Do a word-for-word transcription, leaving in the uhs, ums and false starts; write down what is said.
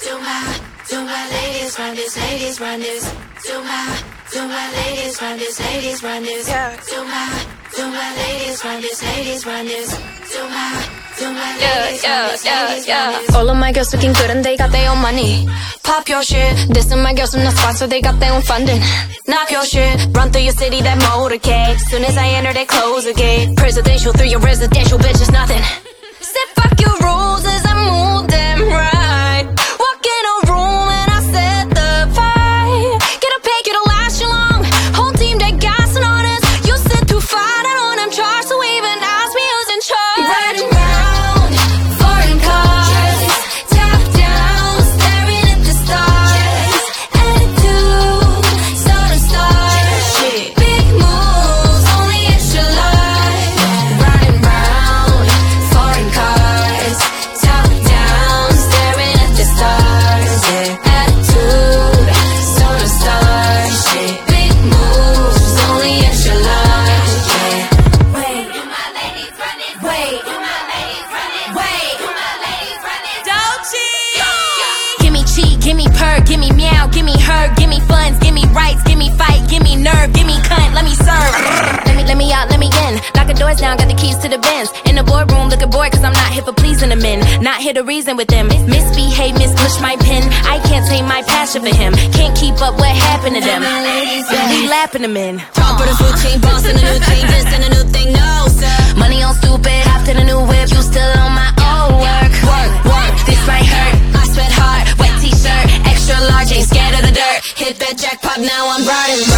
To my, to my ladies, run this, ladies, run this. To my, to my ladies, run this, ladies, run this. Yeah. To my, to my ladies, run this, ladies, run this. To my, to my Yeah, ladies, yeah, run this, yeah, ladies, yeah. run this. All of my girls looking good and they got their own money. Pop your shit. Dissing my girls from the spot so they got their own funding. Knock your shit. Run through your city, that motorcade. Soon as I enter, they close the gate. Presidential through your residential, bitch, it's nothing. Said fuck your rules as I move them right. Walk in a room and I set the vibe. Get a pay, get a last you long. Whole team, they gassing on us. You sit too far, I don't them charge, so even ask me who's in charge. Riding round, foreign cars, top down, staring at the stars. Attitude, sort of stars. Big moves, only if you like. Riding round, foreign cars, top down, staring at the stars. Attitude, sort of stars. Big moves, only if you like. Wait, my ladies running. Wait, my ladies running. Wait, my ladies running. Dolce. Gimme cheat, gimme purr, gimme meow, gimme her, gimme funds, gimme rights, gimme fight, gimme nerve, gimme cunt, let me serve. Let me, let me out, let me in. Lock the doors down, got the keys to the Benz. In the boardroom, looking bored cause I'm not here for pleasing the men. Not here to reason with them. Misbehave, mispush my pen. I can't tame my passion for him. Can't keep up what happened to them. He lapping them in. Top of the food chain, boss in a new thing, this and a new thing, no sir. Money on stupid, hopped in a new whip. You still on my old work. Work, work, This might hurt. I sweat hard, wet t-shirt, extra large, ain't scared of the dirt. Hit that jackpot, now I'm riding.